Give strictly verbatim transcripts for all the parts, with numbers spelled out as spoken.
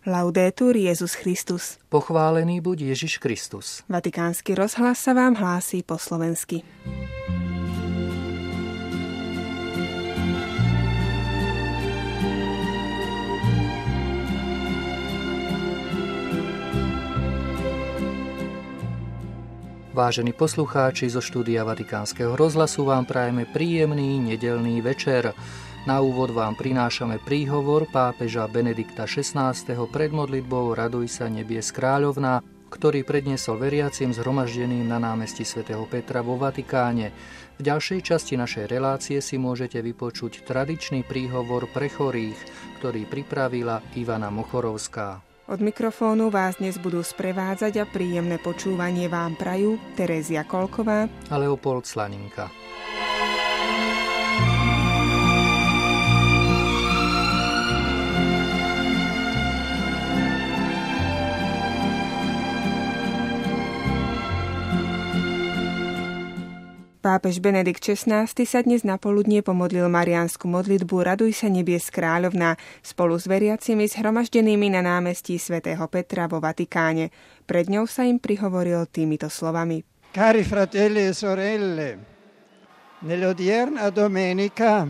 Laudetur Jesus Christus. Pochválený buď Ježiš Kristus. Vatikánsky rozhlas sa vám hlásí po slovensky. Vážení poslucháči, zo štúdia Vatikánskeho rozhlasu vám prajeme príjemný nedeľný večer. Na úvod vám prinášame príhovor pápeža Benedikta šestnásteho pred modlitbou Raduj sa nebies kráľovná, ktorý predniesol veriacim zhromaždeným na námestí svätého Petra vo Vatikáne. V ďalšej časti našej relácie si môžete vypočuť tradičný príhovor pre chorých, ktorý pripravila Ivana Mochorovská. Od mikrofónu vás dnes budú sprevádzať a príjemné počúvanie vám prajú Terézia Kolková a Leopold Slaninka. Pápež Benedikt šestnásty sa dnes napoludnie pomodlil mariánsku modlitbu Raduj sa nebies kráľovná spolu s veriacimi zhromaždenými na námestí svätého Petra vo Vatikáne. Pred ňou sa im prihovoril týmito slovami. Cari fratelli e sorelle, nell'odierna domenica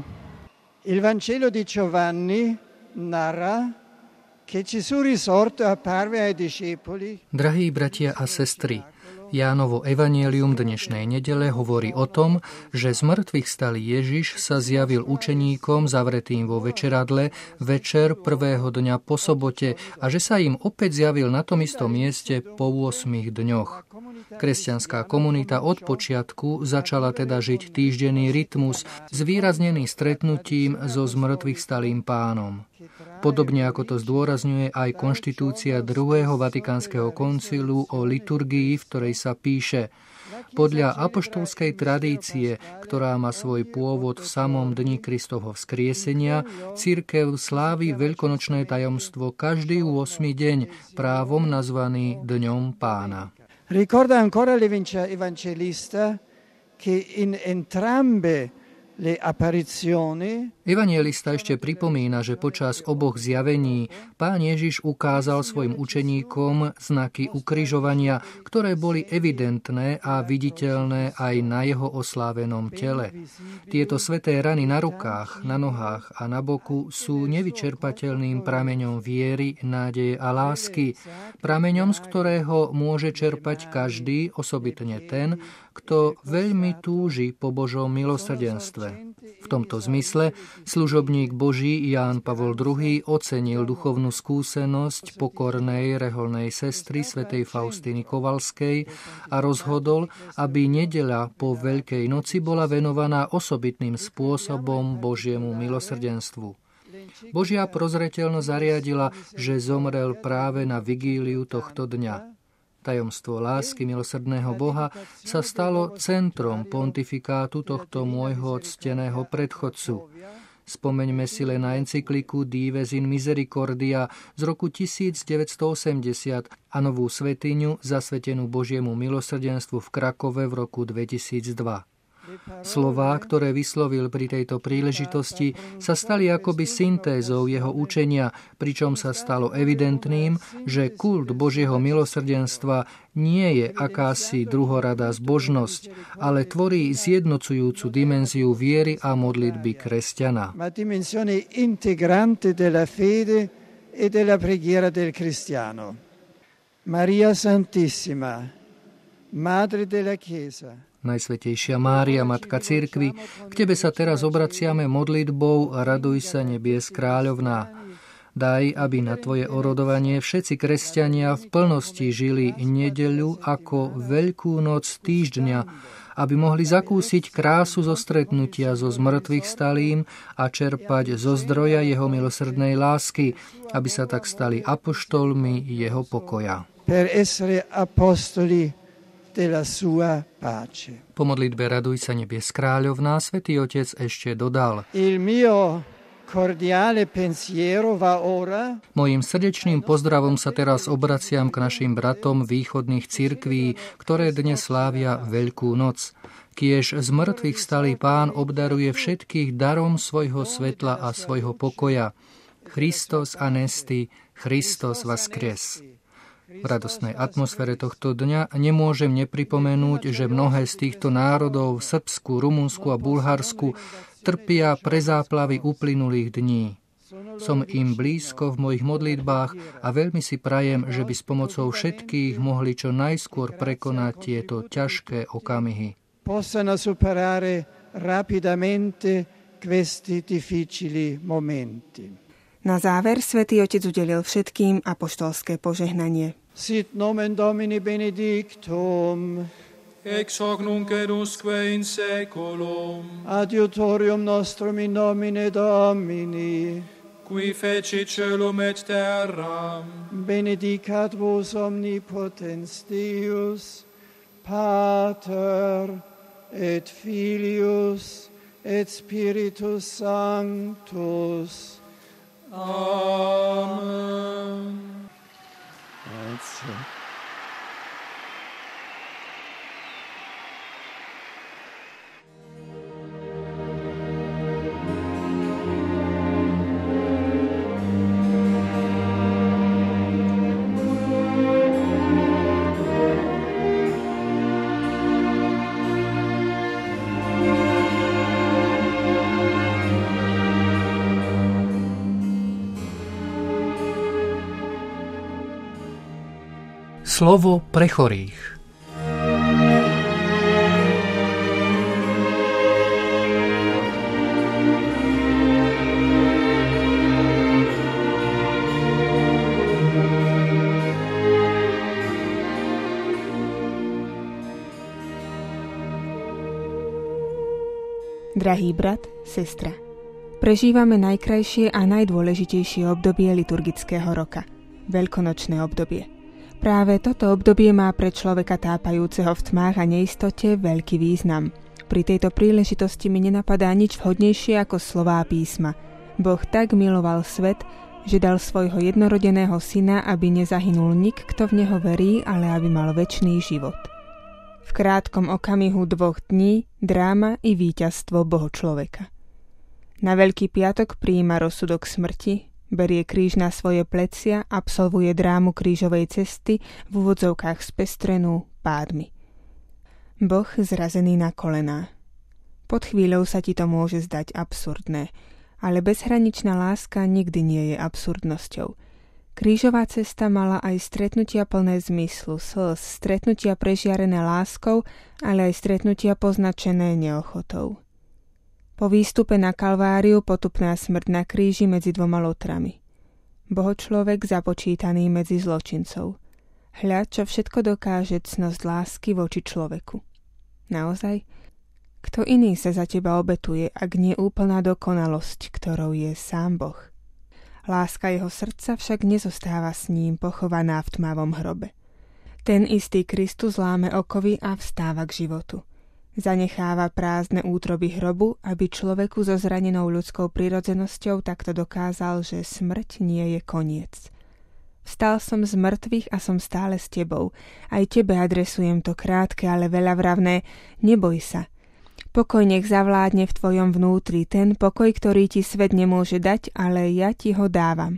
il Vangelo di Giovanni narra che Gesù risorto apparve ai discepoli. Drahí bratia a sestry, Jánovo evanjelium dnešnej nedele hovorí o tom, že z mŕtvych stalý Ježiš sa zjavil učeníkom zavretým vo večeradle večer prvého dňa po sobote a že sa im opäť zjavil na tom istom mieste po ôsmich dňoch. Kresťanská komunita od počiatku začala teda žiť týždenný rytmus zvýraznený stretnutím so zmrtvých stalým Pánom. Podobne ako to zdôrazňuje aj konštitúcia druhého Vatikánskeho koncilu o liturgii, v ktorej sa píše: podľa apoštolskej tradície, ktorá má svoj pôvod v samom dni Kristovho vzkriesenia, cirkev slávi veľkonočné tajomstvo každý ôsmy deň, právom nazvaný Dňom Pána. Ricorda ancora l'evangelista che in entrambe le apparizioni. Evanjelista ešte pripomína, že počas oboch zjavení Pán Ježiš ukázal svojim učeníkom znaky ukrižovania, ktoré boli evidentné a viditeľné aj na jeho oslávenom tele. Tieto sväté rany na rukách, na nohách a na boku sú nevyčerpateľným prameňom viery, nádeje a lásky, prameňom, z ktorého môže čerpať každý, osobitne ten, kto veľmi túži po Božom milosrdenstve. V tomto zmysle služobník Boží Ján Pavol druhý ocenil duchovnú skúsenosť pokornej reholnej sestry svätej Faustíny Kovalskej a rozhodol, aby nedeľa po Veľkej noci bola venovaná osobitným spôsobom Božiemu milosrdenstvu. Božia prozreteľnosť zariadila, že zomrel práve na vigíliu tohto dňa. Tajomstvo lásky milosrdného Boha sa stalo centrom pontifikátu tohto môjho cteného predchodcu. Spomeňme si len na encykliku Dives in Misericordia z roku tisícdeväťstoosemdesiat a novú svätyňu zasvetenú Božiemu milosrdenstvu v Krakove v roku dvetisícdva. Slová, ktoré vyslovil pri tejto príležitosti, sa stali akoby syntézou jeho učenia, pričom sa stalo evidentným, že kult Božieho milosrdenstva nie je akási druhoradá zbožnosť, ale tvorí zjednocujúcu dimenziu viery a modlitby kresťana. Ma dimensione integrante della fede e della preghiera del cristiano. Maria Santissima, Madre della Chiesa. Najsvätejšia Mária, Matka cirkvi, k Tebe sa teraz obraciame modlitbou Raduj sa nebies kráľovná. Daj, aby na Tvoje orodovanie všetci kresťania v plnosti žili nedeľu ako veľkú noc týždňa, aby mohli zakúsiť krásu zo stretnutia so zmrtvých stalým a čerpať zo zdroja jeho milosrdnej lásky, aby sa tak stali apoštolmi jeho pokoja. Per essere apostoli della sua pace. Po modlitbe Raduj sa nebies kráľovná Svätý Otec ešte dodal: Il mio cordiale pensiero va ora. Mojím srdečným pozdravom sa teraz obraciam k našim bratom východných cirkví, ktoré dnes slávia Veľkú noc. Kiež z mŕtvych stalý Pán obdaruje všetkých darom svojho svetla a svojho pokoja. Christos anesti, Christos voskres. V radostnej atmosfére tohto dňa nemôžem nepripomenúť, že mnohé z týchto národov v Srbsku, Rumunsku a Bulharsku trpia pre záplavy uplynulých dní. Som im blízko v mojich modlitbách a veľmi si prajem, že by s pomocou všetkých mohli čo najskôr prekonať tieto ťažké okamihy. Possano superare rapidamente questi difficili momenti. Na záver Svätý Otec udelil všetkým apoštolské požehnanie. Sit nomen Domini benedictum, ex hoc nunc et usque in saeculum, adiutorium nostrum in nomine Domini, qui fecit caelum et terram, benedicat vos omnipotens Deus, Pater et Filius et Spiritus Sanctus. Amen. Grazie. Slovo pre chorých. Drahý brat, sestra, prežívame najkrajšie a najdôležitejšie obdobie liturgického roka, veľkonočné obdobie. Práve toto obdobie má pre človeka tápajúceho v tmách a neistote veľký význam. Pri tejto príležitosti mi nenapadá nič vhodnejšie ako slová písma. Boh tak miloval svet, že dal svojho jednorodeného syna, aby nezahynul nik, kto v neho verí, ale aby mal večný život. V krátkom okamihu dvoch dní dráma i víťazstvo Boho človeka. Na Veľký piatok prijíma rozsudok smrti, berie kríž na svoje plecia, absolvuje drámu krížovej cesty v úvodzovkách spestrenú pádmi. Boh zrazený na kolená. Pod chvíľou sa ti to môže zdať absurdné, ale bezhraničná láska nikdy nie je absurdnosťou. Krížová cesta mala aj stretnutia plné zmyslu, slz, stretnutia prežiarené láskou, ale aj stretnutia poznačené neochotou. Po výstupe na Kalváriu potupná smrť na kríži medzi dvoma lotrami. Bohočlovek započítaný medzi zločincov. Hľa, čo všetko dokáže cnosť lásky voči človeku. Naozaj? Kto iný sa za teba obetuje, ak nie úplná dokonalosť, ktorou je sám Boh? Láska jeho srdca však nezostáva s ním pochovaná v tmavom hrobe. Ten istý Kristus láme okovy a vstáva k životu. Zanecháva prázdne útroby hrobu, aby človeku so zranenou ľudskou prirodzenosťou takto dokázal, že smrť nie je koniec. Vstal som z mŕtvych a som stále s tebou. Aj tebe adresujem to krátke, ale veľavravné. Neboj sa. Pokoj nech zavládne v tvojom vnútri, ten pokoj, ktorý ti svet nemôže dať, ale ja ti ho dávam.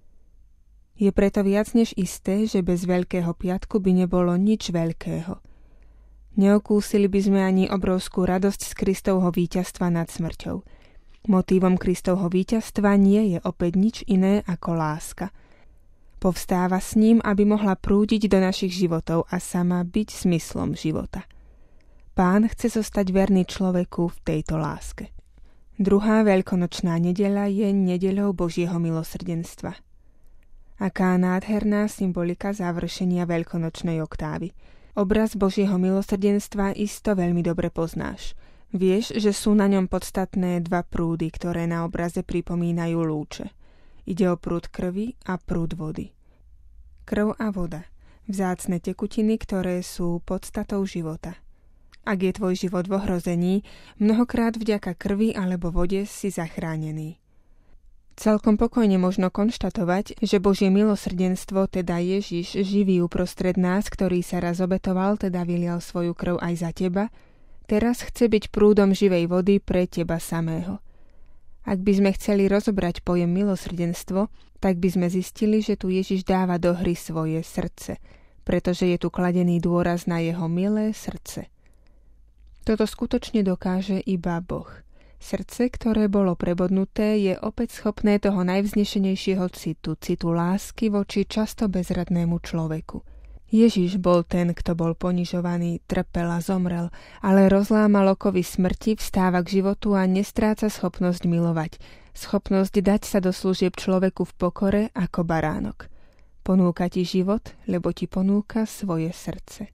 Je preto viac než isté, že bez Veľkého piatku by nebolo nič veľkého. Neokúsili by sme ani obrovskú radosť z Kristovho víťazstva nad smrťou. Motívom Kristovho víťazstva nie je opäť nič iné ako láska. Povstáva s ním, aby mohla prúdiť do našich životov a sama byť smyslom života. Pán chce zostať verný človeku v tejto láske. Druhá veľkonočná nedeľa je nedeľou Božieho milosrdenstva. Aká nádherná symbolika završenia veľkonočnej oktávy. Obraz Božieho milosrdenstva isto veľmi dobre poznáš. Vieš, že sú na ňom podstatné dva prúdy, ktoré na obraze pripomínajú lúče. Ide o prúd krvi a prúd vody. Krv a voda, vzácne tekutiny, ktoré sú podstatou života. Ak je tvoj život v ohrození, mnohokrát vďaka krvi alebo vode si zachránený. Celkom pokojne možno konštatovať, že Božie milosrdenstvo, teda Ježiš, živý uprostred nás, ktorý sa raz obetoval, teda vylial svoju krv aj za teba, teraz chce byť prúdom živej vody pre teba samého. Ak by sme chceli rozobrať pojem milosrdenstvo, tak by sme zistili, že tu Ježiš dáva do hry svoje srdce, pretože je tu kladený dôraz na jeho milé srdce. Toto skutočne dokáže iba Boh. Srdce, ktoré bolo prebodnuté, je opäť schopné toho najvznešenejšieho citu, citu lásky voči často bezradnému človeku. Ježiš bol ten, kto bol ponižovaný, trpel a zomrel, ale rozlámal okovy smrti, vstáva k životu a nestráca schopnosť milovať, schopnosť dať sa do služieb človeku v pokore ako baránok. Ponúka ti život, lebo ti ponúka svoje srdce.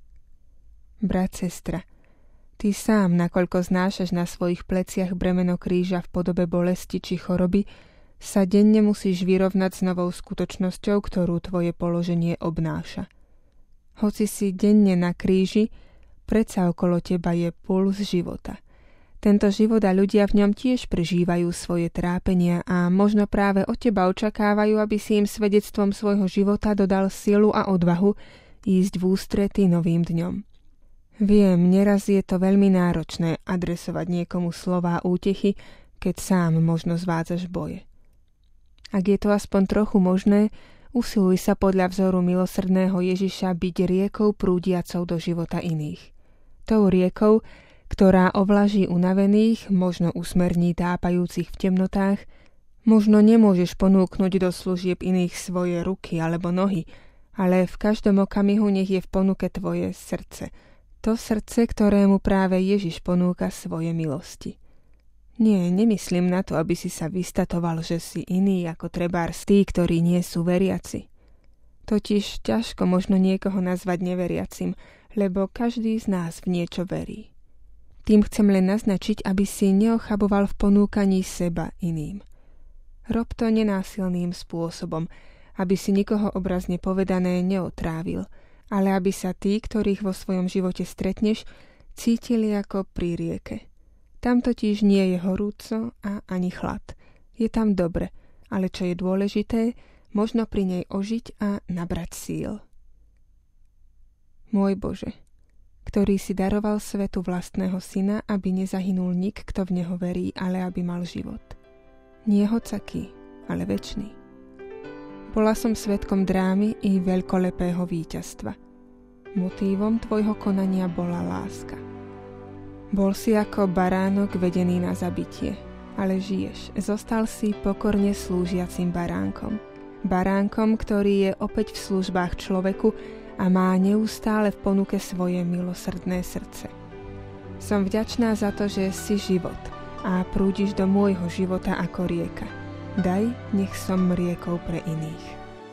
Brat, sestra, ty sám, nakoľko znášaš na svojich pleciach bremeno kríža v podobe bolesti či choroby, sa denne musíš vyrovnať s novou skutočnosťou, ktorú tvoje položenie obnáša. Hoci si denne na kríži, predsa okolo teba je puls života. Tento život a ľudia v ňom tiež prežívajú svoje trápenia a možno práve od teba očakávajú, aby si im svedectvom svojho života dodal silu a odvahu ísť v ústrety novým dňom. Viem, neraz je to veľmi náročné adresovať niekomu slová útechy, keď sám možno zvádzaš boje. Ak je to aspoň trochu možné, usiluj sa podľa vzoru milosrdného Ježiša byť riekou prúdiacou do života iných. Tou riekou, ktorá ovlaží unavených, možno usmerní tápajúcich v temnotách, možno nemôžeš ponúknuť do služieb iných svoje ruky alebo nohy, ale v každom okamihu nech je v ponuke tvoje srdce, to srdce, ktorému práve Ježiš ponúka svoje milosti. Nie, nemyslím na to, aby si sa vystatoval, že si iný ako trebárs tí, ktorí nie sú veriaci. Totiž ťažko možno niekoho nazvať neveriacim, lebo každý z nás v niečo verí. Tým chcem len naznačiť, aby si neochaboval v ponúkaní seba iným. Rob to nenásilným spôsobom, aby si nikoho obrazne povedané neotrávil, ale aby sa tí, ktorých vo svojom živote stretneš, cítili ako pri rieke. Tam totiž nie je horúco a ani chlad. Je tam dobre, ale čo je dôležité, možno pri nej ožiť a nabrať síl. Môj Bože, ktorý si daroval svetu vlastného syna, aby nezahynul nik, kto v neho verí, ale aby mal život. Nie hocaký, ale večný. Bola som svedkom drámy i veľkolepého víťazstva. Motívom tvojho konania bola láska. Bol si ako baránok vedený na zabitie, ale žiješ. Zostal si pokorne slúžiacim baránkom. Baránkom, ktorý je opäť v službách človeku a má neustále v ponuke svoje milosrdné srdce. Som vďačná za to, že si život a prúdiš do môjho života ako rieka. Daj, nech som riekou pre iných.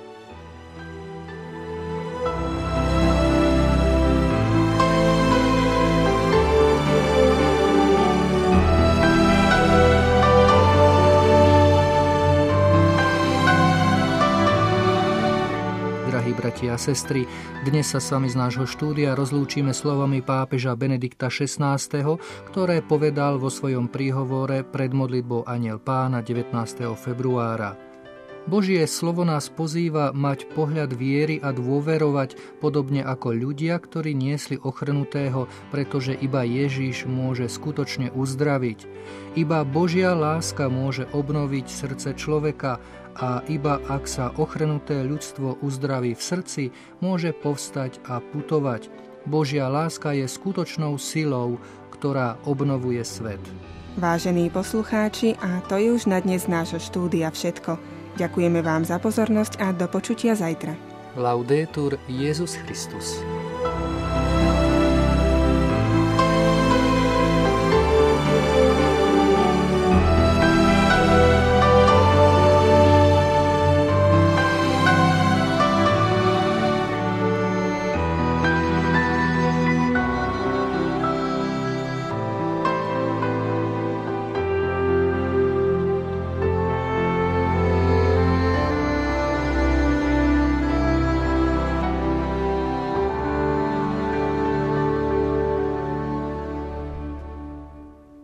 Bratia a sestry, dnes sa s vami z nášho štúdia rozlúčime slovami pápeža Benedikta šestnásteho, ktoré povedal vo svojom príhovore pred modlitbou Anjel Pána devätnásteho februára. Božie slovo nás pozýva mať pohľad viery a dôverovať, podobne ako ľudia, ktorí niesli ochrnutého, pretože iba Ježiš môže skutočne uzdraviť. Iba Božia láska môže obnoviť srdce človeka a iba ak sa ochrnuté ľudstvo uzdraví v srdci, môže povstať a putovať. Božia láska je skutočnou silou, ktorá obnovuje svet. Vážení poslucháči, a to je už na dnes nášho štúdia všetko. Ďakujeme vám za pozornosť a do počutia zajtra. Laudetur Jesus Christus.